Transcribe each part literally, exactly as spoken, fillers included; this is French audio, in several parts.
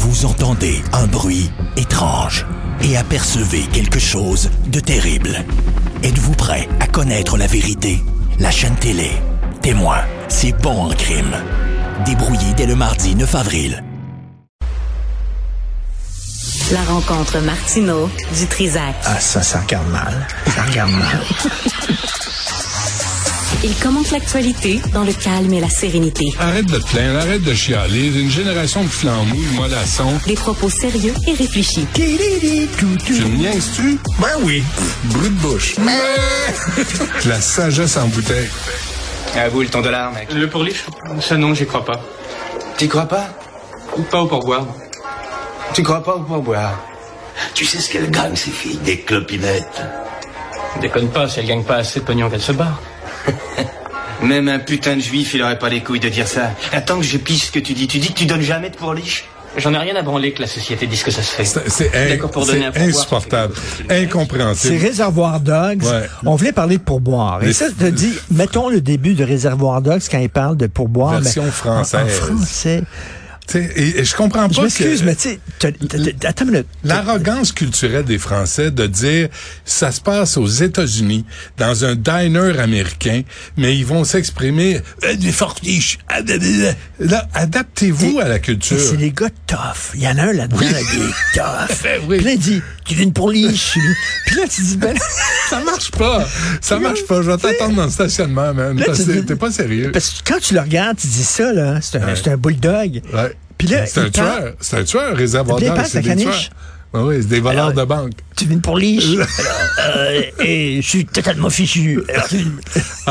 Vous entendez un bruit étrange et apercevez quelque chose de terrible. Êtes-vous prêt à connaître la vérité? La chaîne télé Témoin, c'est bon en crime. Débrouillé dès le mardi neuf avril. La rencontre Martineau du Trizac. Ah, ça, ça regarde mal. Ça regarde mal. Il commente l'actualité dans le calme et la sérénité. Arrête de te plaindre, arrête de chialer. Une génération de flambous, de mollassons. Des propos sérieux et réfléchis. Tu me niaises-tu? Ben oui. Brut de bouche. La sagesse en bouteille. À vous le ton dollar, mec. Le pourliche? Ça non, j'y crois pas. T'y crois pas? Pas au pourboire. Tu crois pas au pourboire? Tu sais ce qu'elles gagnent, ces filles? Des clopinettes. Déconne pas, si elle gagne pas assez de pognon qu'elle se barre. Même un putain de juif, il aurait pas les couilles de dire ça. Attends que je pige ce que tu dis. Tu dis que tu donnes jamais de pourliche? J'en ai rien à branler que la société dise que ça se fait. C'est, c'est, D'accord pour donner un pourboire. insupportable, incompréhensible. C'est Réservoir Dogs. Ouais. On voulait parler de pourboire. Et Les... ça, je te dis, mettons le début de Réservoir Dogs quand il parle de pourboire. Version mais française. En, en français. Et, et je comprends pas. Je m'excuse, que... mais tu sais, attends une minute. L'arrogance culturelle des Français de dire ça se passe aux États-Unis dans un diner américain, mais ils vont s'exprimer des fortiches. Là, adaptez-vous à la culture. C'est des gars tough. Il y en a un là-dedans, oui. là, qui est tough. Oui. Puis là, il dit, tu viens pour liche. Puis là, tu dis, ben, ça marche pas. Ça marche pas. Je vais t'attendre dans le stationnement, man. Là, t'es, t'es pas sérieux. Parce que quand tu le regardes, tu dis ça, là, c'est un, ouais. c'est un bulldog. Ouais. Puis là, c'est un tueur. Parle... C'est un tueur, Réservoir Dogs. C'est des tueurs. Oui, oui, c'est des voleurs alors, de banque. Tu viens pour liche. Alors, euh, et je suis totalement fichu. Alors, ah,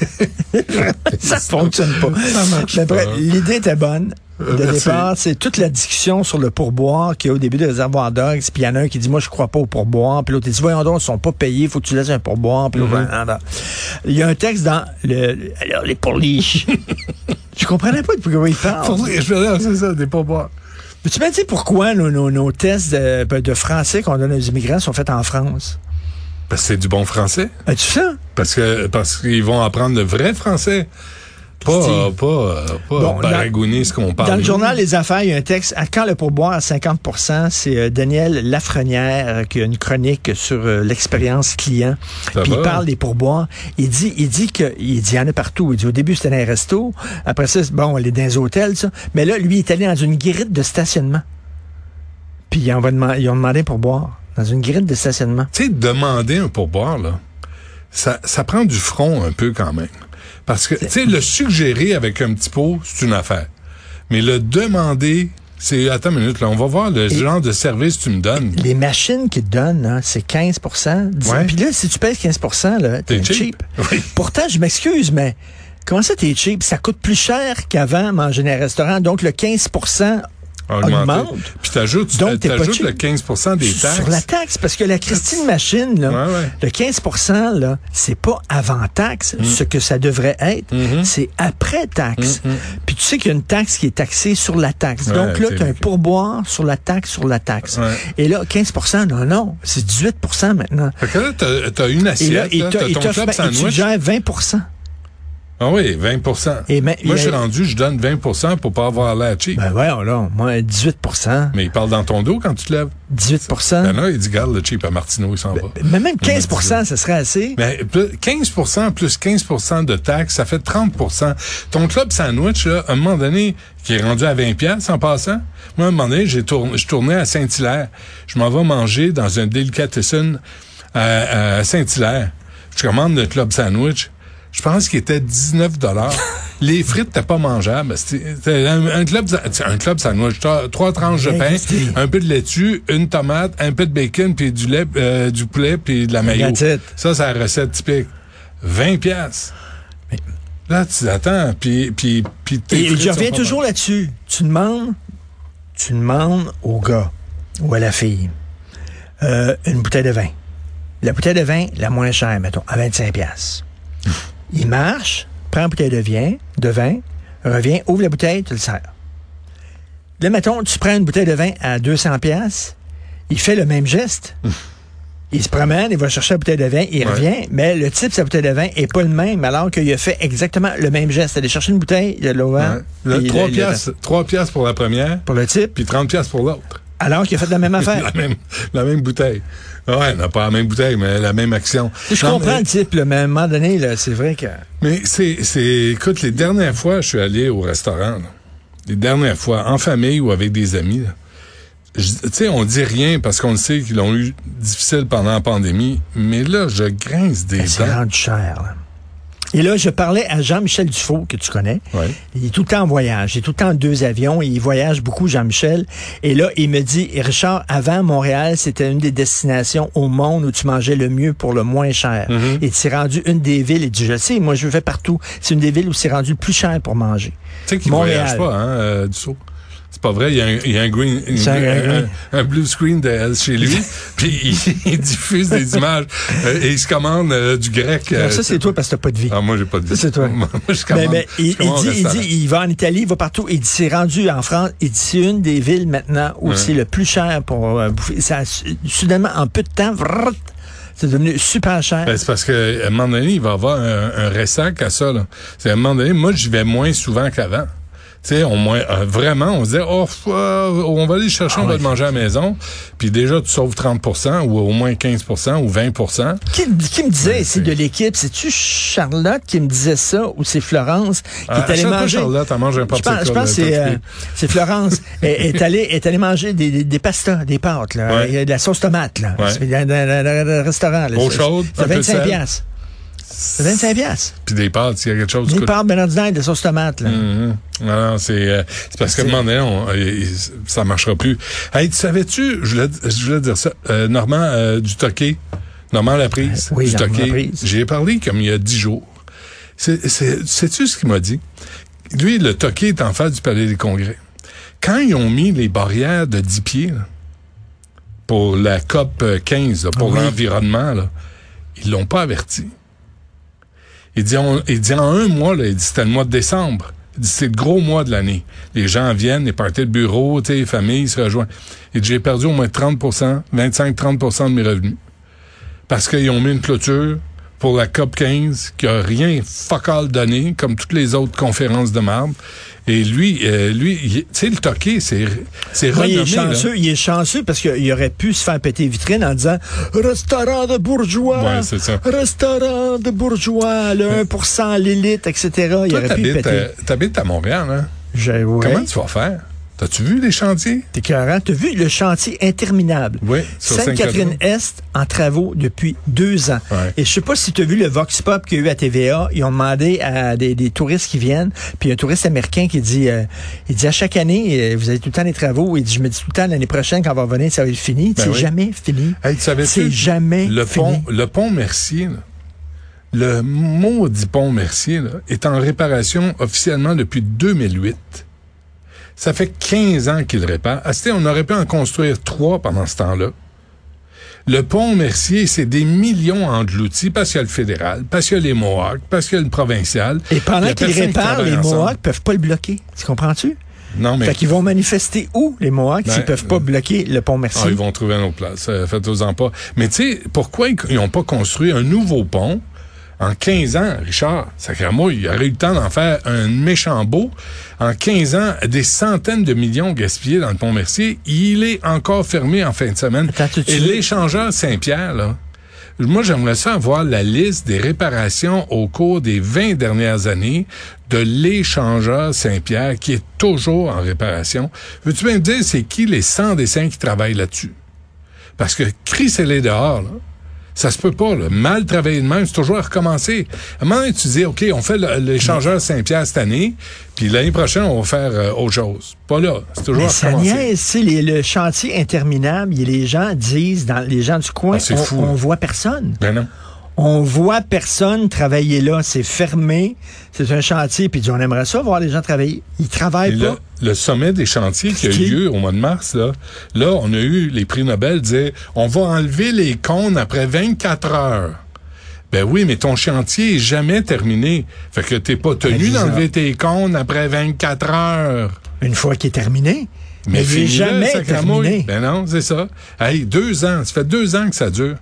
ça fonctionne pas. Ça marche mais pas. Bref, l'idée était bonne. De Merci. départ, c'est toute la discussion sur le pourboire qu'il y a au début de Réservoir Dogs. Puis il y en a un qui dit, moi, je crois pas au pourboire. Puis l'autre, il dit, voyons donc, ils sont pas payés, faut que tu laisses un pourboire. Puis l'autre, mm-hmm. non, non. Il y a un texte dans le, alors, les pourliches. Je comprenais pas de quoi il parle. C'est ça, des pourboires. Mais tu m'as dit pourquoi nos, nos, nos tests de, de français qu'on donne aux immigrants sont faits en France? Parce que c'est du bon français. As-tu ça? Parce que, parce qu'ils vont apprendre le vrai français. Pas, pas, pas bon, baragouiner ce qu'on parle. Dans le journal Les Affaires, il y a un texte, à quand le pourboire à cinquante pour cent, c'est euh, Daniel Lafrenière euh, qui a une chronique sur euh, l'expérience client. Puis il parle des pourboires. Il dit, il dit que, il dit, il y en a partout. Il dit, au début, c'était dans les restos. Après ça, bon, elle est dans les hôtels, ça. Mais là, lui, il est allé dans une guérite de stationnement. Puis ils ont, ils ont demandé un pourboire. Dans une guérite de stationnement. Tu sais, demander un pourboire, là, ça, ça prend du front un peu quand même. Parce que, tu sais, le suggérer avec un petit pot, c'est une affaire. Mais le demander, c'est, attends une minute, là, on va voir le Et genre de service que tu me donnes. Les machines qu'ils te donnent, hein, c'est quinze pour cent. Ouais. Puis là, si tu payes quinze pour cent, là, t'es, t'es cheap. cheap. Oui. Pourtant, je m'excuse, mais comment ça t'es cheap? Ça coûte plus cher qu'avant manger dans un restaurant. Donc, le quinze pour cent augmente. Puis t'ajoutes, Donc, t'ajoutes le quinze pour cent des taxes. Sur la taxe, parce que la Christine Machine, là, ouais, ouais. le quinze pour cent, là, c'est pas avant taxe, mm. ce que ça devrait être, mm-hmm. c'est après taxe. Mm-hmm. Puis tu sais qu'il y a une taxe qui est taxée sur la taxe. Ouais, Donc là, tu as un pourboire sur la taxe, sur la taxe. Ouais. Et là, quinze pour cent, non, non, c'est dix-huit pour cent maintenant. Fait que là, t'as, t'as une assiette, et là, là, t'as ton club ben, sandwich. Et tu gères vingt pour cent. Ah oui, vingt pour cent. Et mais, moi, je suis rendu, je donne vingt pour cent pour pas avoir l'air cheap. Ben voyons là, moi, dix-huit pour cent. Mais il parle dans ton dos quand tu te lèves. dix-huit pour cent. Ben là, il dit, garde le cheap à Martineau, il s'en ben, va. Mais même quinze pour cent, ça serait assez. Mais quinze pour cent plus quinze pour cent de taxes, ça fait trente pour cent. Ton club sandwich, là, à un moment donné, qui est rendu à vingt piastres en passant, moi, à un moment donné, j'ai tourné, je tournais à Saint-Hilaire. Je m'en vais manger dans un delicatessen à, à Saint-Hilaire. Je commande le club sandwich. Je pense qu'il était dix-neuf dollars. Les frites n'étaient pas mangeables. C'était un, un club, un club sandwich. Trois tranches de pain, un peu de laitue, une tomate, un peu de bacon, puis du lait, euh, du poulet, puis de la mayo. Ça, c'est la recette typique. vingt piastres. Mais... Là, tu attends, puis, puis, puis tes Et je reviens toujours mal. Là-dessus. Tu demandes, tu demandes au gars ou à la fille euh, une bouteille de vin. La bouteille de vin, la moins chère, mettons, à vingt-cinq piastres. Il marche, prend une bouteille de vin, de vin, revient, ouvre la bouteille, tu le sers. Là, mettons, tu prends une bouteille de vin à deux cents piastres, il fait le même geste. Il se promène, il va chercher la bouteille de vin, il ouais. revient, mais le type, sa bouteille de vin est pas le même, alors qu'il a fait exactement le même geste. Aller chercher une bouteille, il l'a ouvert. Ouais. trois piastres, trois piastres pour la première. Pour le type. Puis trente piastres pour l'autre. Alors qu'il a fait la même affaire. la, même, la même bouteille. Ouais, non, pas la même bouteille, mais la même action. Je non, comprends mais, le type, là, mais à un moment donné, là, c'est vrai que... Mais c'est, c'est, écoute, les dernières fois, je suis allé au restaurant, là. Les dernières fois, en famille ou avec des amis, là. Tu sais, on dit rien parce qu'on le sait qu'ils l'ont eu difficile pendant la pandémie, mais là, je grince des dents. C'est rendu cher, là. Et là, je parlais à Jean-Michel Dufault, que tu connais. Ouais. Il est tout le temps en voyage. Il est tout le temps en deux avions. Il voyage beaucoup, Jean-Michel. Et là, il me dit, Richard, avant Montréal, c'était une des destinations au monde où tu mangeais le mieux pour le moins cher. Mm-hmm. Et tu es rendu une des villes, il dit, je le sais, moi, je vais partout. C'est une des villes où c'est rendu le plus cher pour manger. Tu sais qu'il voyage pas, hein, euh, Dufault? C'est pas vrai, il y a un, il y a un, green, une, un, un, un blue screen de chez lui, puis il, il diffuse des images euh, et il se commande euh, du grec. Euh, ça, c'est toi parce que t'as pas de vie. Ah, moi, j'ai pas de vie. Ça, c'est toi. moi, je commande, mais, mais, je il, commande il, dit, il dit, il va en Italie, il va partout. Il dit, c'est rendu en France. Il dit, c'est une des villes maintenant où ouais. c'est le plus cher pour euh, bouffer. Ça, soudainement, en peu de temps, vrrt, c'est devenu super cher. Ben, c'est parce qu'à un moment donné, il va y avoir un, un ressac à ça, là. C'est à un moment donné, moi, j'y vais moins souvent qu'avant. Tu sais, au moins, euh, vraiment, on se disait, oh, euh, on va aller chercher, ah, on va ouais, le manger à la maison. Puis déjà, tu sauves trente pour cent ou au moins quinze pour cent ou vingt pour cent. Qui, qui me disait ici de l'équipe, c'est-tu Charlotte qui me disait ça ou c'est Florence qui ah, est allée manger? Charlotte, elle mange un popsicle. Je pense, je pense que c'est, euh, c'est Florence. Elle est allée, est allée manger des, des, des pastas, des pâtes, là. Ouais. Il y a de la sauce tomate, là. Ouais. C'est dans, dans, dans le restaurant, là. Eau chaude, c'est vingt-cinq piastres. C'est vingt-cinq piastres. Puis des pâtes, s'il y a quelque chose. Des coûte... pâtes, ben ordinaire, de sauce tomate, là. Mm-hmm. Non, c'est, euh, c'est parce qu'à un moment donné, on, euh, ça marchera plus. Hey, tu savais-tu, je voulais, je voulais dire ça, euh, Normand euh, du Toqué, Normand Laprise, euh, oui, du Normand Toqué, Laprise. J'ai parlé comme il y a dix jours. C'est, c'est, sais-tu ce qu'il m'a dit? Lui, le Toqué est en face du Palais des Congrès. Quand ils ont mis les barrières de dix pieds, là, pour la C O P quinze, là, pour oui. l'environnement, là, ils l'ont pas averti. Il dit, on, il dit en un mois, là, il dit c'était le mois de décembre. Il dit c'est le gros mois de l'année. Les gens viennent, les parties de bureau, les familles se rejoignent. Il dit j'ai perdu au moins trente pour cent, vingt-cinq à trente pour cent de mes revenus. Parce qu'ils ont mis une clôture pour la C O P quinze qui a rien fuck all donné, comme toutes les autres conférences de marbre. Et lui, euh, lui, tu sais, le Toqué, c'est, c'est renommé. Il est chanceux, là. Il est chanceux parce qu'il aurait pu se faire péter les vitrines en disant restaurant de bourgeois, ouais, c'est ça. Restaurant de bourgeois, le un pour cent, l'élite, et cetera. Il Toi, aurait pu péter. Euh, t'habites à Montréal, hein? Je, ouais. Comment tu vas faire? T'as-tu vu les chantiers? T'es écœurant. T'as vu le chantier interminable? Oui. Sainte-Catherine-Est en travaux depuis deux ans. Ouais. Et je sais pas si t'as vu le Vox Pop qu'il y a eu à T V A. Ils ont demandé à des, des touristes qui viennent. Puis un touriste américain qui dit, euh, il dit à chaque année, vous avez tout le temps des travaux. Il dit, je me dis tout le temps, l'année prochaine, quand on va revenir, ça va être fini. Ben c'est oui. jamais fini. Hey, tu savais c'est jamais le fini. Pont, le pont Mercier, là, le maudit pont Mercier, là, est en réparation officiellement depuis deux mille huit. Ça fait quinze ans qu'il répare. À ce temps, on aurait pu en construire trois pendant ce temps-là. Le pont Mercier, c'est des millions engloutis parce qu'il y a le fédéral, parce qu'il y a les Mohawks, parce qu'il y a le provincial. Et pendant qu'ils réparent, les Mohawks peuvent pas le bloquer. Tu comprends-tu? Non, mais... Fait qu'ils vont manifester où, les Mohawks, ben, s'ils peuvent pas bloquer le pont Mercier? Ah, ils vont trouver une autre place. Euh, faites-en pas. Mais tu sais, pourquoi ils n'ont pas construit un nouveau pont? En quinze ans, Richard, sacrément, il aurait eu le temps d'en faire un méchant beau. En quinze ans, des centaines de millions gaspillés dans le pont Mercier. Il est encore fermé en fin de semaine. Attends, Et l'échangeur Saint-Pierre, là, moi, j'aimerais ça avoir la liste des réparations au cours des vingt dernières années de l'échangeur Saint-Pierre qui est toujours en réparation. Veux-tu bien me dire, c'est qui les cent dessins qui travaillent là-dessus? Parce que crissez-les dehors, là. Ça se peut pas, là. Mal travailler de même, c'est toujours à recommencer. À un moment donné, tu dis, OK, on fait l'échangeur Saint-Pierre cette année, puis l'année prochaine, on va faire euh, autre chose. Pas là. C'est toujours mais à recommencer. Ça niaise, c'est les, le chantier interminable, et les gens disent, dans les gens du coin, ah, on, fou, on voit personne. Ben non. On voit personne travailler là. C'est fermé. C'est un chantier. Puis on aimerait ça voir les gens travailler. Ils travaillent Et pas. Le, le sommet des chantiers qui a eu lieu au mois de mars, là, là, on a eu les prix Nobel disaient on va enlever les cônes après vingt-quatre heures. Ben oui, mais ton chantier est jamais terminé. Fait que t'es pas tenu ben, d'enlever tes cônes après vingt-quatre heures. Une fois qu'il est terminé. Mais, mais il est jamais terminé. Ben non, c'est ça. Hey, deux ans. Ça fait deux ans que ça dure.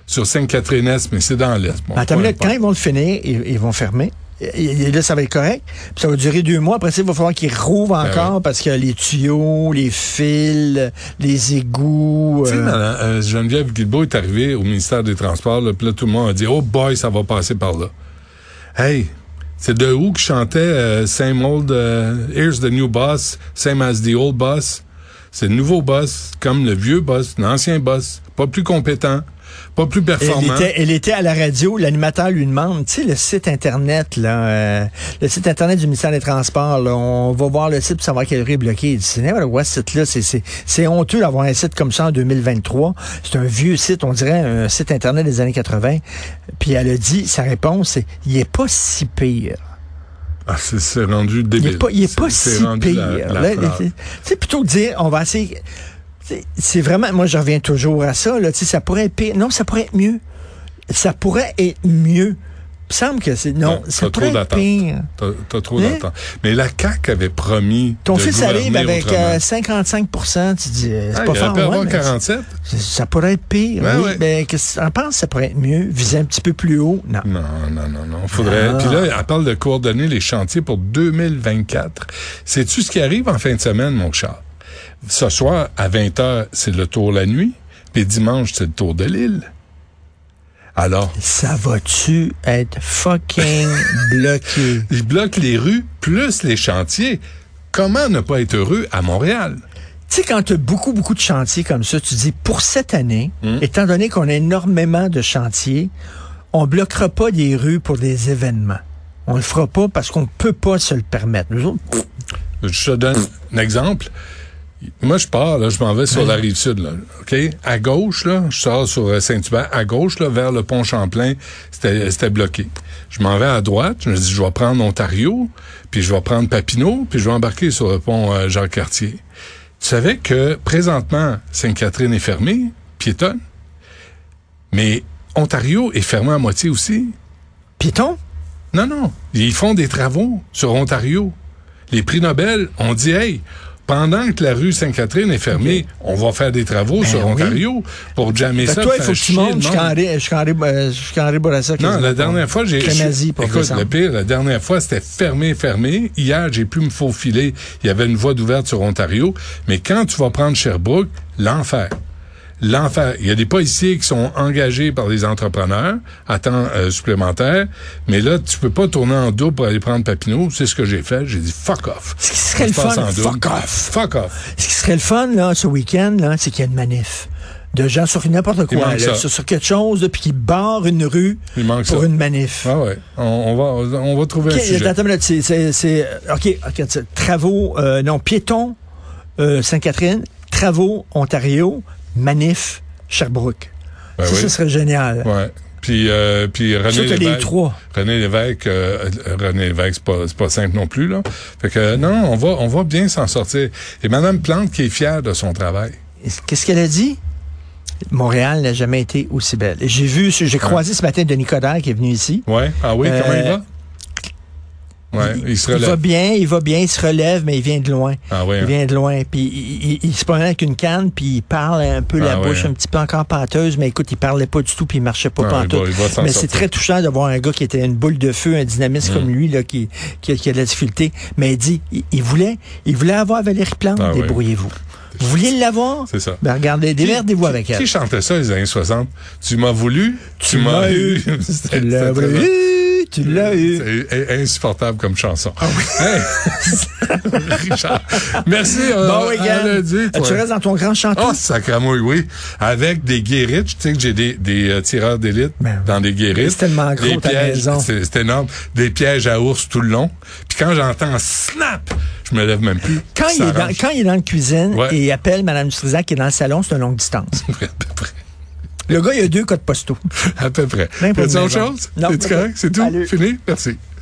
sur Sainte-Catherine-Est, mais c'est dans l'Est. Bon, Attends, là, quand ils vont le finir, ils, ils vont fermer. Et là, ça va être correct. Puis ça va durer deux mois. Après ça, il va falloir qu'ils rouvrent encore ben ouais. parce que les tuyaux, les fils, les égouts... Tu sais, euh... euh, Geneviève Guilbeault est arrivée au ministère des Transports, là, puis là, tout le monde a dit « Oh boy, ça va passer par là. » Hey, c'est de où qui chantait euh, « Same old, uh, here's the new boss, same as the old boss ». C'est le nouveau boss, comme le vieux boss, l'ancien boss, pas plus compétent, pas plus performant. Elle était, elle était à la radio, l'animateur lui demande, tu sais, le site Internet, là, euh, le site Internet du ministère des Transports, là, on va voir le site pour savoir quelle rue est bloquée. Il dit, c'est n'importe quoi, ce site-là, c'est, c'est, c'est honteux d'avoir un site comme ça en deux mille vingt-trois. C'est un vieux site, on dirait un site Internet des années quatre-vingts. Puis elle a dit, sa réponse, c'est, il est pas si pire. Ah, c'est, c'est rendu débile. Il est pas, il est pas c'est, si c'est pire. La, la tu sais, plutôt que de dire, on va essayer... C'est, c'est vraiment, moi je reviens toujours à ça, là, tu sais, ça pourrait être pire. Non, ça pourrait être mieux. Ça pourrait être mieux. Il me semble que c'est, non, non ça pourrait être pire. T'as, t'as trop hein? d'attente. Mais la C A Q avait promis Ton de fils arrive avec euh, cinquante-cinq pour cent, tu dis, c'est ah, pas il fort. Il aurait pu avoir ouais, quarante-sept. Ça pourrait être pire. Ben oui, ouais. Ben, qu'est-ce que tu en penses? Ça pourrait être mieux? Viser un petit peu plus haut? Non. Non, non, non, non. Faudrait. Ah. Puis là, elle parle de coordonner les chantiers pour deux mille vingt-quatre. Sais-tu ce qui arrive en fin de semaine, mon Charles? Ce soir, à vingt heures, c'est le tour la nuit. Puis dimanche, c'est le tour de l'île. Alors... Ça va-tu être fucking bloqué? Ils bloquent les rues plus les chantiers. Comment ne pas être heureux à Montréal? Tu sais, quand tu as beaucoup, beaucoup de chantiers comme ça, tu dis, pour cette année, hum. étant donné qu'on a énormément de chantiers, on bloquera pas des rues pour des événements. On le fera pas parce qu'on peut pas se le permettre. Nous autres... Je te donne un exemple. Moi, je pars, là, je m'en vais sur oui. la Rive-Sud, là, OK? À gauche, là, je sors sur Saint-Hubert. À gauche, là, vers le pont Champlain, c'était, c'était bloqué. Je m'en vais à droite, je me dis, je vais prendre Ontario, puis je vais prendre Papineau, puis je vais embarquer sur le pont euh, Jacques-Cartier. Tu savais que, présentement, Sainte-Catherine est fermée, piétonne, mais Ontario est fermé à moitié aussi. Piéton? Non, non. Ils font des travaux sur Ontario. Les prix Nobel ont dit, hey, pendant que la rue Sainte-Catherine est fermée, okay. on va faire des travaux ben sur oui. Ontario pour jammer ça. Toi, il faut que tu montes jusqu'à Henri Bourassa. Non, la dernière fois, j'ai... Écoute, le pire, la dernière fois, c'était fermé, fermé. Hier, j'ai pu me faufiler. Il y avait une voie d'ouverte sur Ontario. Mais quand tu vas prendre Sherbrooke, l'enfer. L'enfer. Il y a des policiers qui sont engagés par les entrepreneurs à temps euh, supplémentaire, mais là, tu peux pas tourner en double pour aller prendre Papineau. C'est ce que j'ai fait. J'ai dit fuck off. Ce qui serait le fun, fuck off. Fuck off. Ce qui serait le fun, là, ce week-end, là, c'est qu'il y a une manif de gens sur n'importe quoi, là, sur, sur quelque chose, là, puis qui barrent une rue pour ça. Une manif. Ah ouais. On, on va, on va trouver okay, un sujet. Attends, là, c'est, c'est, c'est, ok, ok, travaux, euh, non, piétons, euh, Sainte-Catherine, travaux, Ontario, manif, Sherbrooke. Ben ça, oui. ça serait génial. Ouais. Puis, euh, puis René Lévesque. les trois. René Lévesque, euh, René Lévesque, c'est pas, c'est pas simple non plus, là. Fait que, non, on va, on va bien s'en sortir. Et Mme Plante qui est fière de son travail. Qu'est-ce qu'elle a dit? Montréal n'a jamais été aussi belle. J'ai vu, j'ai croisé ouais. ce matin Denis Coderre qui est venu ici. Ouais. Ah oui, euh, comment il va? Ouais, il, il se relève. Il va bien, il va bien, il se relève, mais il vient de loin. Ah ouais, il hein. vient de loin. Puis il, il, il se promène avec une canne, puis il parle un peu ah la ouais, bouche hein. un petit peu encore pâteuse, mais écoute, il parlait pas du tout, puis il marchait pas ah, pantoute. Il va, il va mais sortir. C'est très touchant de voir un gars qui était une boule de feu, un dynamiste mmh. comme lui, là, qui, qui, qui a de la difficulté. Mais il dit, il, il voulait, il voulait avoir Valérie Plante, ah, débrouillez-vous. Ouais. Vous vouliez l'avoir? C'est ça. Ben regardez, démerdez-vous avec elle. Qui chantait ça les années soixante? Tu m'as voulu, tu, tu m'as eu. Tu l'as voulu. Tu l'as eu. C'est insupportable comme chanson. Ah oui. Hey. Richard, merci. Euh, bon week-end. Tu restes dans ton grand chantier. Oh, sacramouille, oui. Avec des guérites. Tu sais que j'ai des, des euh, tireurs d'élite ben, dans des guérites. C'est tellement gros des ta pièges, maison. C'est, c'est énorme. Des pièges à ours tout le long. Puis quand j'entends snap, je me lève même plus. Quand, il est, dans, quand il est dans la cuisine ouais. et il appelle Mme Dutrisac qui est dans le salon, c'est une longue distance. À peu près. Le gars, il a deux codes postaux. À peu près. T'as-tu autre chose? Non. C'est correct? C'est tout? Salut. Fini? Merci.